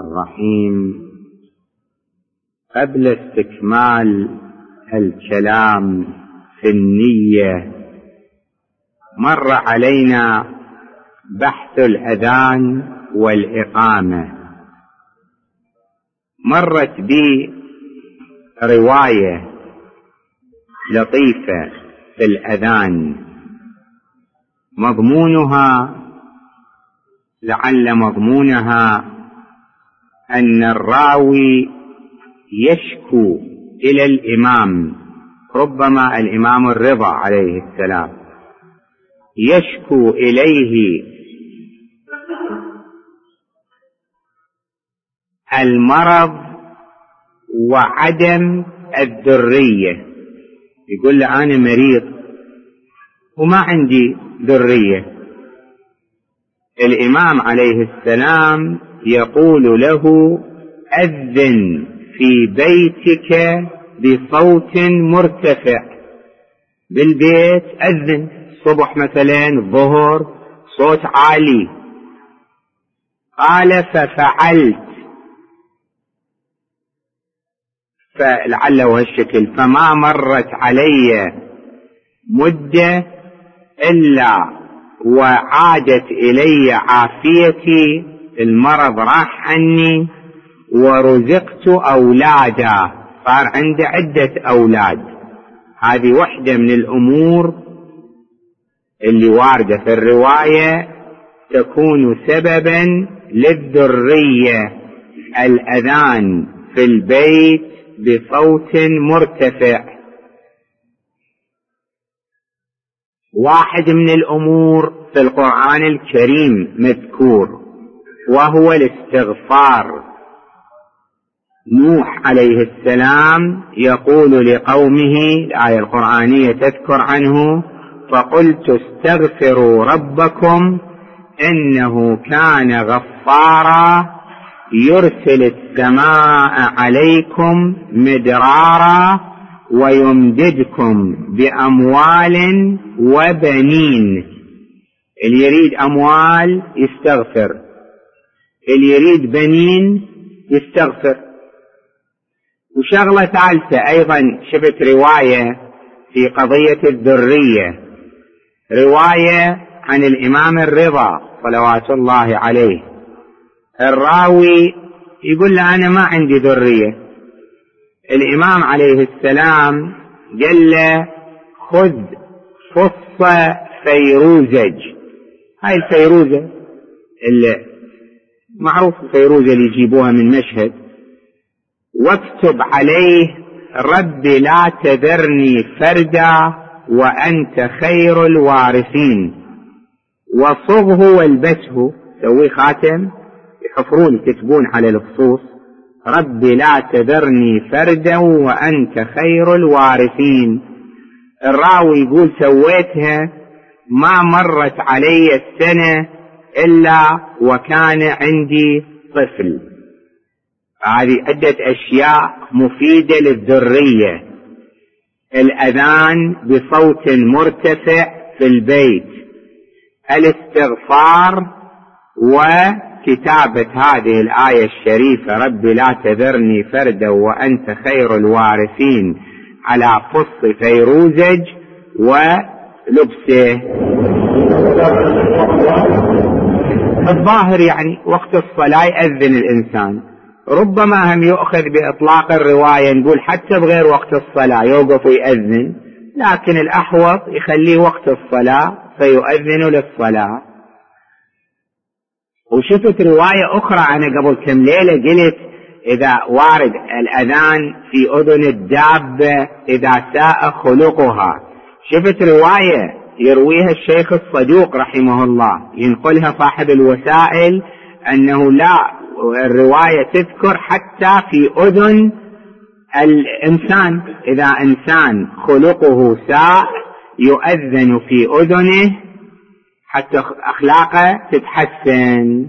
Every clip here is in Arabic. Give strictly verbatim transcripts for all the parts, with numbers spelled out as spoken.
الرحيم. قبل استكمال الكلام في النية مر علينا بحث الأذان والإقامة. مرت بي رواية لطيفة في الأذان، مضمونها لعل مضمونها أن الراوي يشكو إلى الإمام، ربما الإمام الرضا عليه السلام، يشكو إليه المرض وعدم الذرية. يقول له أنا مريض وما عندي ذرية. الإمام عليه السلام يقول له أذن في بيتك بصوت مرتفع. بالبيت أذن الصبح مثلا، الظهر، صوت عالي. قال ففعلت، فلعله هالشكل. فما مرت علي مدة إلا وعادت إلي عافيتي، المرض راح عني ورزقت أولادا، صار عندي عدة أولاد. هذه واحدة من الأمور اللي واردة في الرواية تكون سببا للذرية، الأذان في البيت بصوت مرتفع. واحد من الأمور في القرآن الكريم مذكور وهو الاستغفار. نوح عليه السلام يقول لقومه، الآية القرآنية تذكر عنه، فقلت استغفروا ربكم إنه كان غفارا يرسل السماء عليكم مدرارا ويمددكم بأموال وبنين. اللي يريد أموال يستغفر، اللي يريد بنين يستغفر. وشغلة ثالثة أيضا شفت رواية في قضية الذرية، رواية عن الإمام الرضا صلوات الله عليه. الراوي يقول له أنا ما عندي ذرية. الإمام عليه السلام قال له خذ فص فيروزج، هاي الفيروزة اللي معروف الفيروزة اللي يجيبوها من مشهد، واكتب عليه رب لا تذرني فردا وأنت خير الوارثين، وصغه والبسه، سوي خاتم يحفرون يكتبون على الفصوص، رب لا تذرني فردا وأنت خير الوارثين. الراوي يقول سويتها ما مرت علي السنة إلا وكان عندي طفل. هذه عدة أشياء مفيدة للذرية: الأذان بصوت مرتفع في البيت، الاستغفار، وكتابة هذه الآية الشريفة رب لا تذرني فردا وأنت خير الوارثين على فص فيروزج ولبسه. الظاهر يعني وقت الصلاة يأذن الإنسان، ربما هم يؤخذ بإطلاق الرواية نقول حتى بغير وقت الصلاة يوقف ويأذن، لكن الأحوط يخليه وقت الصلاة فيؤذن للصلاة. وشفت رواية أخرى أنا قبل كم ليلة قلت إذا وارد الأذان في أذن الدابة إذا ساء خلقها. شفت رواية يرويها الشيخ الصدوق رحمه الله، ينقلها صاحب الوسائل، أنه لا، الرواية تذكر حتى في أذن الإنسان، إذا إنسان خلقه ساء يؤذن في أذنه حتى أخلاقه تتحسن.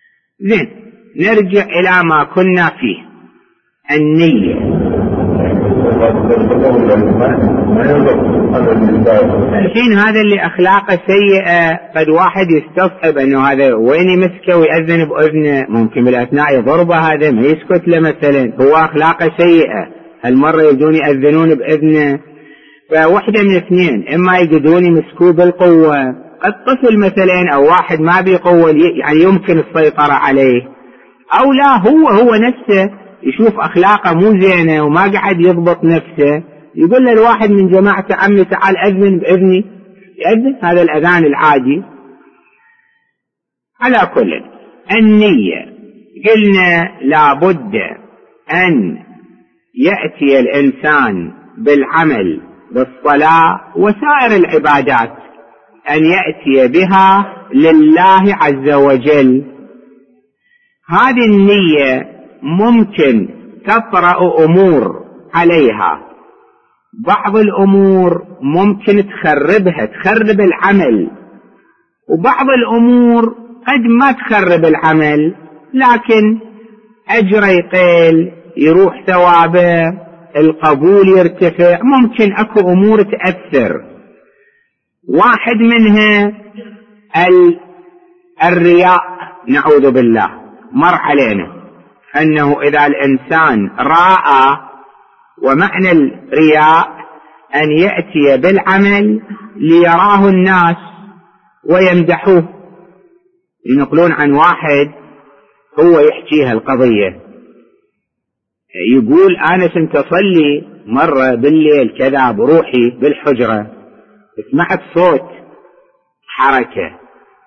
زين، نرجع إلى ما كنا فيه، النية. الحين هذا اللي أخلاقه سيئة قد واحد يستصحب أنه هذا وين يمسكه ويأذن بأذنه، ممكن بالأثناء يضربه هذا ما يسكت له مثلا، هو أخلاقه سيئة هالمرة يبدون يأذنون بأذنه. فوحدة من اثنين، إما يقدرون يمسكوه بالقوة، الطفل مثلا أو واحد ما بقوة يعني يمكن السيطرة عليه، أو لا هو هو نفسه يشوف أخلاقه مو زينة وما قاعد يضبط نفسه، يقول له الواحد من جماعته عمي تعال أذن بإذني، يأذن هذا الأذان العادي. على كل النية قلنا لابد أن يأتي الإنسان بالعمل بالصلاة وسائر العبادات أن يأتي بها لله عز وجل. هذه النية ممكن تطرأ أمور عليها، بعض الأمور ممكن تخربها تخرب العمل، وبعض الأمور قد ما تخرب العمل لكن أجر يقل يروح ثوابه القبول يرتفع. ممكن أكو أمور تأثر، واحد منها الرياء نعوذ بالله. مر علينا أنه إذا الإنسان راى، ومعنى الرياء أن يأتي بالعمل ليراه الناس ويمدحوه. ينقلون عن واحد هو يحكيها القضية، يقول أنا كنت أصلي مرة بالليل كذا بروحي بالحجرة، سمعت صوت حركة،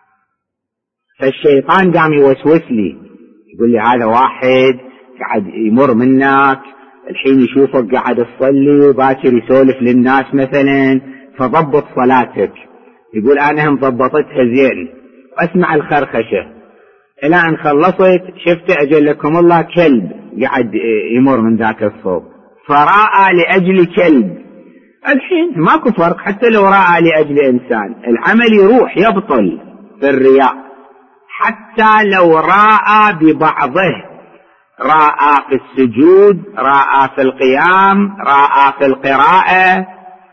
فالشيطان قام يوسوس لي يقول لي هذا واحد قاعد يمر منك الحين يشوفك قاعد تصلي وباكر يسولف للناس مثلا، فضبط صلاتك. يقول أنا هم ضبطتها زين، أسمع الخرخشة إلى أن خلصت شفت أجل لكم الله كلب قاعد يمر من ذاك الصوب، فرأى لأجل كلب. الحين ماكو فرق، حتى لو رأى لأجل إنسان العمل يروح يبطل في الرياء، حتى لو رأى ببعضه، رأى في السجود، رأى في القيام، رأى في القراءة.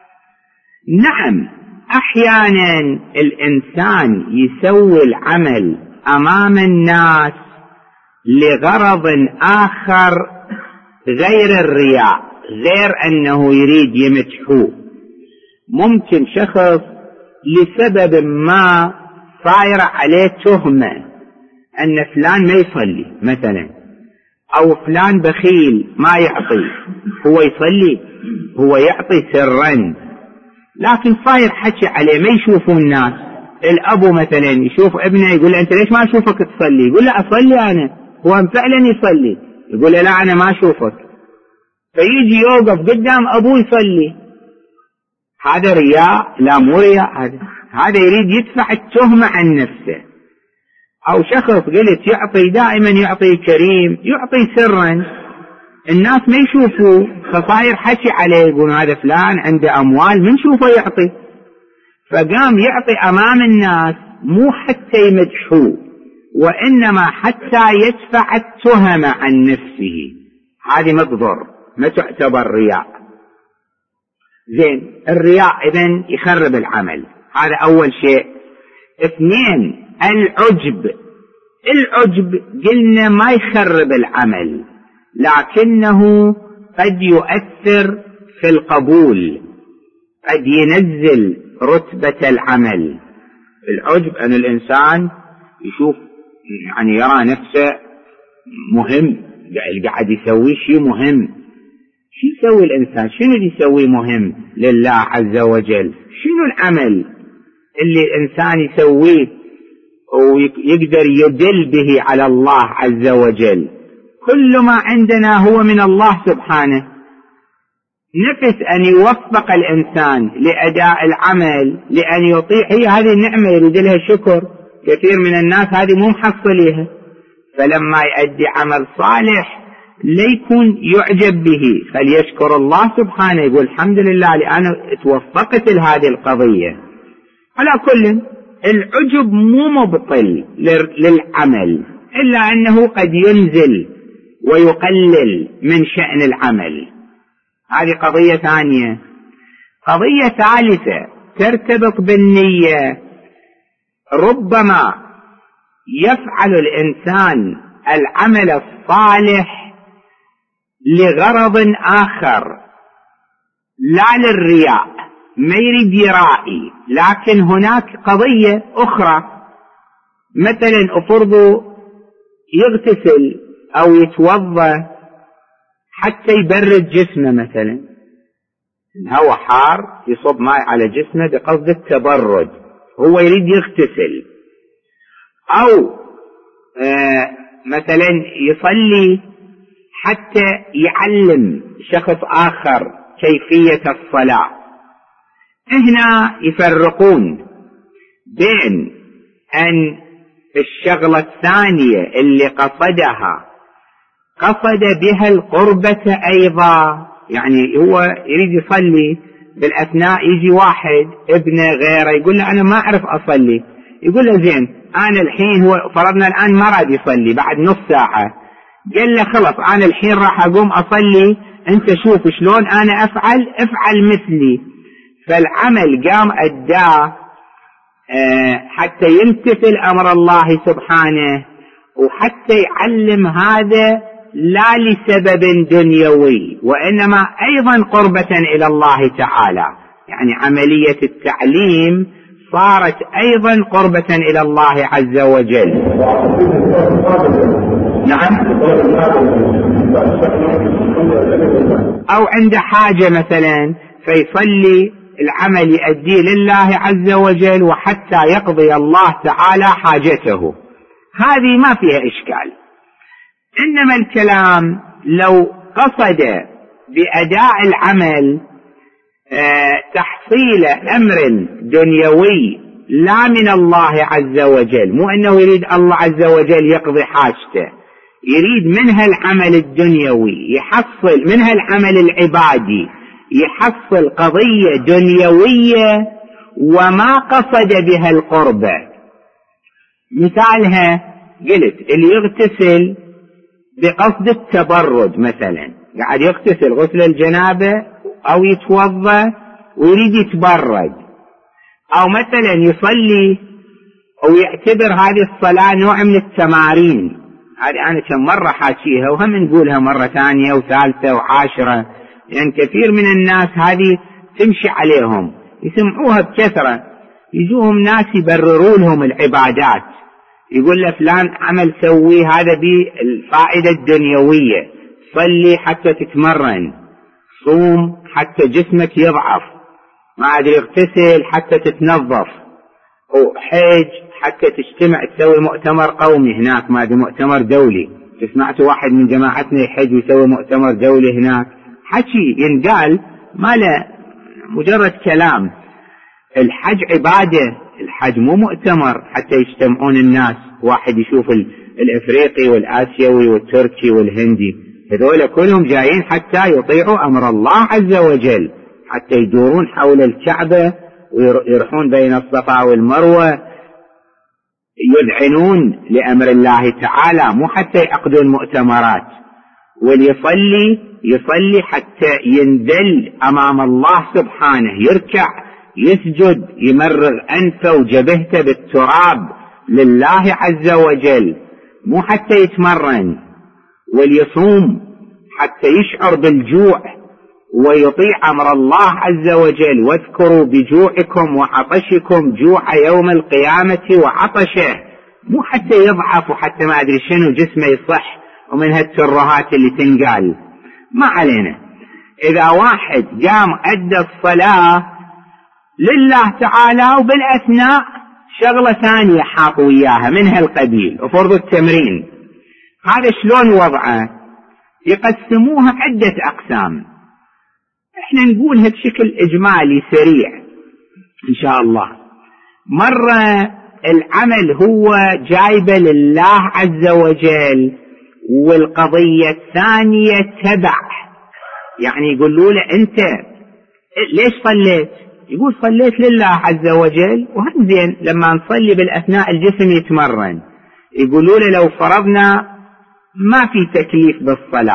نعم أحيانا الإنسان يسوي العمل أمام الناس لغرض آخر غير الرياء، غير أنه يريد يمدحوه. ممكن شخص لسبب ما صاير عليه تهمة أن فلان ما يصلي مثلا، أو فلان بخيل ما يعطي، هو يصلي هو يعطي سرا، لكن صاير حكي عليه ما يشوفوا الناس. الأبو مثلا يشوف ابنه يقول له أنت ليش ما أشوفك تصلي؟ يقول له أصلي أنا، هو فعلا يصلي، يقول له لا أنا ما أشوفك، فيجي يوقف قدام أبوه يصلي. هذا رياء؟ لا مو رياء، هذا هذا يريد يدفع التهمة عن نفسه. أو شخص قلت يعطي دائما يعطي كريم، يعطي سرا الناس ما يشوفوا، فصاير حكي عليه يقول هذا فلان عنده أموال من شوفه يعطي، فقام يعطي أمام الناس مو حتى يمدحوه وإنما حتى يدفع التهمة عن نفسه. هذه مقدر ما تعتبر رياء. زين الرياء إذن يخرب العمل، هذا أول شيء. اثنين العجب. العجب قلنا ما يخرب العمل لكنه قد يؤثر في القبول، قد ينزل رتبة العمل. العجب أن الإنسان يشوف يعني يرى نفسه مهم، قاعد يسوي شيء مهم. شو يسوي الإنسان؟ شنو يسوي مهم لله عز وجل؟ شنو العمل اللي الإنسان يسويه ويقدر يدل به على الله عز وجل؟ كل ما عندنا هو من الله سبحانه. نفس أن يوفق الإنسان لأداء العمل لأن يطيع، هي هذه النعمة يريد لها شكر. كثير من الناس هذه مو محصليها، فلما يؤدي عمل صالح ليكون يعجب به، فليشكر الله سبحانه، يقول الحمد لله لأنا توفقت لهذه القضية. على كل العجب مو مبطل للعمل، إلا أنه قد ينزل ويقلل من شأن العمل. هذه قضية ثانية. قضية ثالثة ترتبط بالنية. ربما يفعل الإنسان العمل الصالح لغرض آخر لا للرياء، ما يريد يرائي، لكن هناك قضية أخرى، مثلا أفرض يغتسل أو يتوضأ حتى يبرد جسمه، مثلا الهواء حار يصب ماء على جسمه بقصد التبرد، هو يريد يغتسل، أو آه مثلا يصلي حتى يعلم شخص آخر كيفية الصلاة. هنا يفرقون بين أن الشغلة الثانية اللي قصدها قصد بها القربة أيضا، يعني هو يريد يصلي، بالأثناء يجي واحد ابنه غيره يقول له أنا ما أعرف أصلي، يقول له زين أنا الحين، هو فرضنا الآن ما راد يصلي بعد نص ساعة، قال له خلص أنا الحين راح أقوم أصلي، أنت شوف شلون أنا أفعل، افعل مثلي. فالعمل قام أداه حتى يمتثل أمر الله سبحانه، وحتى يعلم هذا لا لسبب دنيوي، وإنما أيضا قربة إلى الله تعالى، يعني عملية التعليم صارت أيضا قربة إلى الله عز وجل. نعم. أو عند حاجة مثلا فيصلي العمل يؤديه لله عز وجل وحتى يقضي الله تعالى حاجته، هذه ما فيها إشكال. إنما الكلام لو قصد بأداء العمل تحصيل أمر دنيوي لا من الله عز وجل، مو أنه يريد الله عز وجل يقضي حاجته، يريد منها العمل الدنيوي، يحصل منها العمل العبادي، يحصل قضية دنيوية وما قصد بها القربة. مثالها قلت اللي يغتسل بقصد التبرد، مثلا قاعد يغتسل غسل الجنابة أو يتوضأ ويريد يتبرد، أو مثلا يصلي أو يعتبر هذه الصلاة نوع من التمارين. هذه أنا كم مرة حاكيها وهم نقولها مرة ثانية وثالثة وعاشرة، يعني كثير من الناس هذه تمشي عليهم، يسمعوها بكثرة، يجوهم ناس يبرروا لهم العبادات، يقول له فلان عمل سوي هذا بالفائدة الدنيوية، صلي حتى تتمرن، صوم حتى جسمك يضعف، ما أدري اغتسل حتى تتنظف، وحج حتى تجتمع تسوي مؤتمر قومي هناك، ما أدري مؤتمر دولي، سمعت واحد من جماعتنا يحج ويسوي مؤتمر دولي هناك، حكي ينقال ما له مجرد كلام. الحج عبادة، الحج مو مؤتمر حتى يجتمعون الناس، واحد يشوف الافريقي والاسيوي والتركي والهندي، هذول كلهم جايين حتى يطيعوا امر الله عز وجل، حتى يدورون حول الكعبة ويروحون بين الصفا والمروة، يذعنون لامر الله تعالى، مو حتى يعقدون مؤتمرات. واليصلي يصلي حتى ينذل امام الله سبحانه، يركع يسجد يمرغ انفه وجبهته بالتراب لله عز وجل، مو حتى يتمرن. واليصوم حتى يشعر بالجوع ويطيع امر الله عز وجل، واذكروا بجوعكم وعطشكم جوع يوم القيامة وعطشه، مو حتى يضعف وحتى ما ادري شنو جسمه يصح ومن هالترهات اللي تنقال. ما علينا، اذا واحد قام ادى الصلاة لله تعالى وبالاثناء شغلة ثانية حاط وياها من هالقبيل وفرض التمرين، هذا شلون وضعه؟ يقسموها عدة اقسام، احنا نقولها بشكل اجمالي سريع ان شاء الله. مرة العمل هو جايبه لله عز وجل، والقضية الثانية تبع، يعني يقولوا له انت ليش صليت؟ يقول صليت لله عز وجل، وهم زين لما نصلي بالاثناء الجسم يتمرن. يقولوا له لو فرضنا ما في تكليف بالصلاة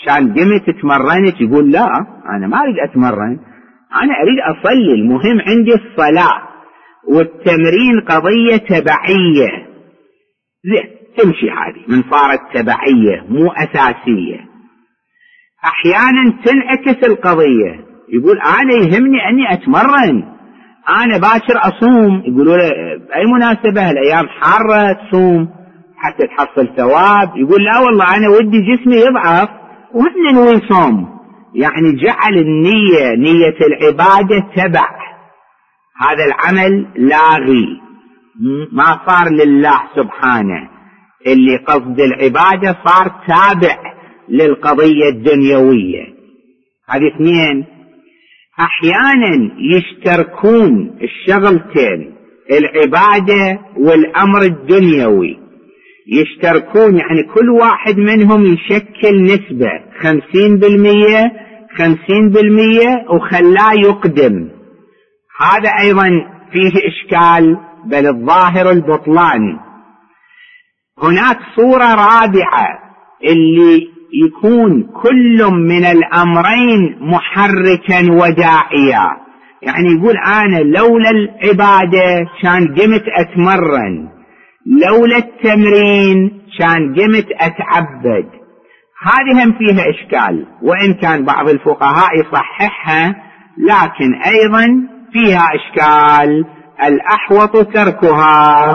عشان قمت تمرنت، يقول لا أنا ما أريد أتمرن، أنا أريد أصلي، المهم عندي الصلاة، والتمرين قضية تبعية. زين تمشي هذه من صارت تبعية مو أساسية. أحيانا تنعكس القضية، يقول أنا يهمني أني أتمرن، أنا باكر أصوم، يقولوا له بأي مناسبة الأيام حارة تصوم حتى تحصل ثواب، يقول لا والله أنا ودي جسمي يضعف وإحنا نوي صوم. يعني جعل النية نية العبادة تبع، هذا العمل لاغي، ما صار لله سبحانه، اللي قصد العبادة صار تابع للقضية الدنيوية. هذه اثنين. أحيانا يشتركون الشغلتين، العبادة والأمر الدنيوي يشتركون، يعني كل واحد منهم يشكل نسبة خمسين بالمية خمسين بالمية وخلاه يقدم. هذا أيضا فيه إشكال، بل الظاهر البطلان. هناك صورة رابعة اللي يكون كل من الأمرين محركا وداعيا، يعني يقول أنا لولا العبادة كان قمت أتمرن، لولا التمرين كان قمت أتعبد. هذه هم فيها إشكال، وإن كان بعض الفقهاء يصححها، لكن أيضا فيها إشكال، الأحوط تركها.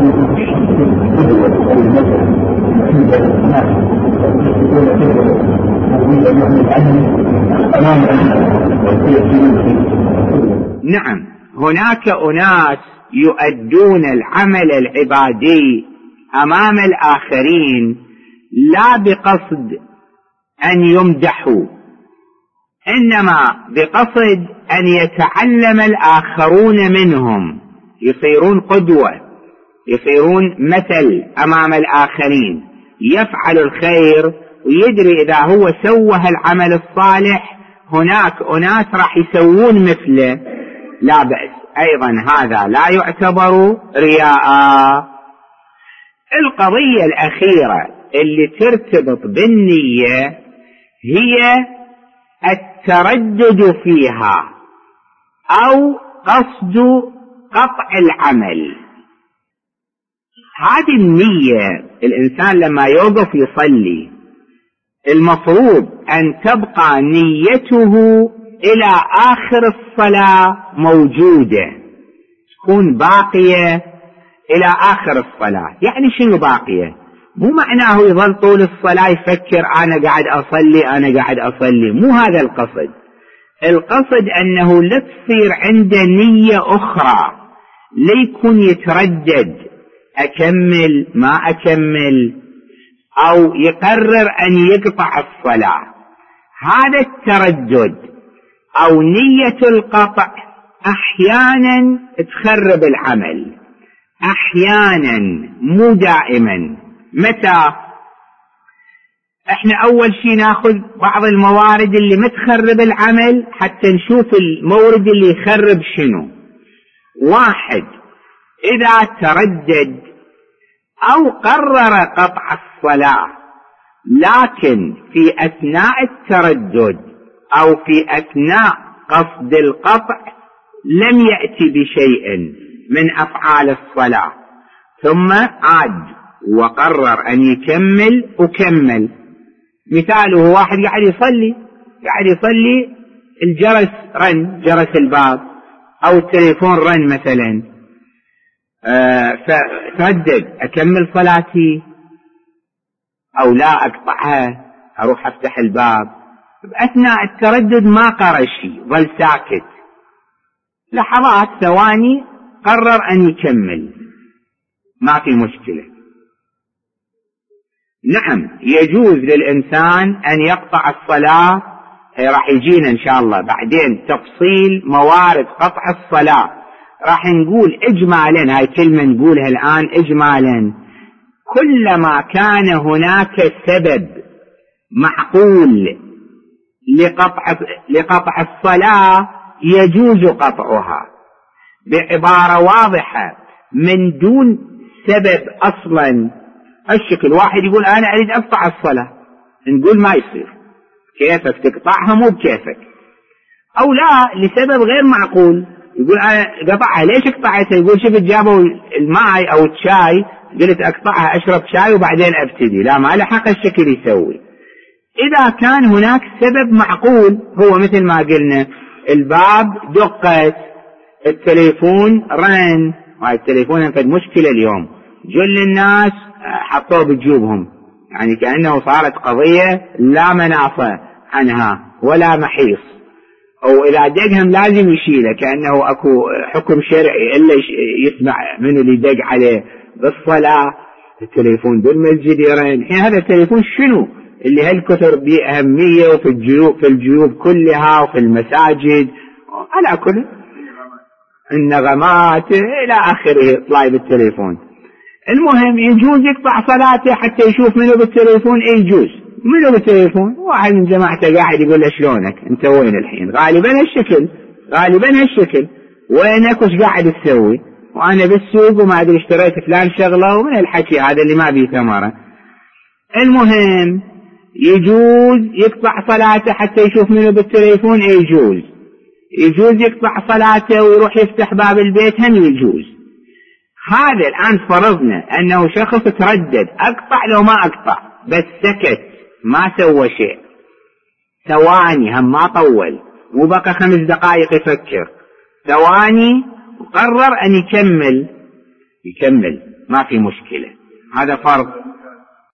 نعم، هناك أناس يؤدون العمل العبادي أمام الآخرين لا بقصد أن يمدحوا، إنما بقصد أن يتعلم الآخرون منهم، يصيرون قدوة، يصيرون مثل أمام الآخرين، يفعل الخير ويدري إذا هو سوى العمل الصالح هناك أناس راح يسوون مثله، لا بأس. أيضا هذا لا يعتبر رياء. القضية الأخيرة اللي ترتبط بالنية هي التردد فيها أو قصد قطع العمل. هذه النية الإنسان لما يوقف يصلي المفروض أن تبقى نيته إلى آخر الصلاة موجودة، تكون باقية إلى آخر الصلاة. يعني شنو باقية؟ مو معناه يظل طول الصلاة يفكر أنا قاعد أصلي أنا قاعد أصلي، مو هذا القصد. القصد أنه لا تصير عنده نية أخرى، ليكون يتردد أكمل ما أكمل، أو يقرر أن يقطع الصلاة. هذا التردد أو نية القطع أحيانا تخرب العمل، أحيانا مو دائما. متى؟ احنا أول شيء ناخذ بعض الموارد اللي متخرب العمل حتى نشوف المورد اللي يخرب شنو. واحد، إذا تردد أو قرر قطع الصلاة لكن في أثناء التردد أو في أثناء قصد القطع لم يأتي بشيء من أفعال الصلاة، ثم عاد وقرر أن يكمل وكمل. مثاله واحد قاعد يصلي قاعد يصلي الجرس رن، جرس الباب أو التليفون رن مثلا، آه فتردد أكمل صلاتي أو لا أقطعها أروح أفتح الباب. أثناء التردد ما قرأ شيء، ظل ساكت، لحظات ثواني قرر أن يكمل، ما في مشكلة. نعم يجوز للإنسان أن يقطع الصلاة، راح يجينا إن شاء الله بعدين تفصيل موارد قطع الصلاة. راح نقول إجمالا، هاي كلمة نقولها الآن إجمالا، كلما كان هناك سبب معقول لقطع, لقطع الصلاة يجوز قطعها. بعبارة واضحة، من دون سبب أصلا الشكل واحد يقول أنا أريد أقطع الصلاة، نقول ما يصير، كيفك تقطعها مو بكيفك، أو لا لسبب غير معقول يقول أنا قطعها ليش قطعتها؟ يقول شفت جابوا الماء أو الشاي قلت أقطعها أشرب شاي وبعدين أبتدي، لا ما لحق الشكل يسوي. إذا كان هناك سبب معقول هو مثل ما قلنا الباب دقت، التليفون رن، هاي التليفون فد مشكلة اليوم جل الناس حطوه بجيوبهم، يعني كأنه صارت قضية لا مناصة عنها ولا محيص، أو إذا دقهم لازم يشيله كأنه أكو حكم شرعي إلا يسمع من اللي دق عليه بالصلاة. التليفون بالمسجد يرن، الحين هذا التليفون شنو اللي هالكثر بأهمية وفي الجيوب في الجيوب كلها وفي المساجد على كل النغمات إلى آخره طلع بالتليفون. المهم يجوز يقطع صلاته حتى يشوف منه بالتليفون، اي يجوز منه بالتليفون. واحد من جماعته قاعد يقول له شلونك انت وين الحين؟ غالبا هالشكل غالبا هالشكل وينك وش قاعد تسوي؟ وانا بالسوق وما ادري اشتريت فلان شغله ومن الحكي هذا اللي ما بيه ثمره. المهم يجوز يقطع صلاته حتى يشوف منه بالتليفون، اي يجوز. يجوز يقطع صلاته ويروح يفتح باب البيت، هم يجوز. هذا الآن فرضنا أنه شخص تردد أقطع لو ما أقطع، بس سكت ما سوى شيء ثواني، هم ما طول، مو بقى خمس دقائق يفكر، ثواني وقرر أن يكمل يكمل ما في مشكلة. هذا فرض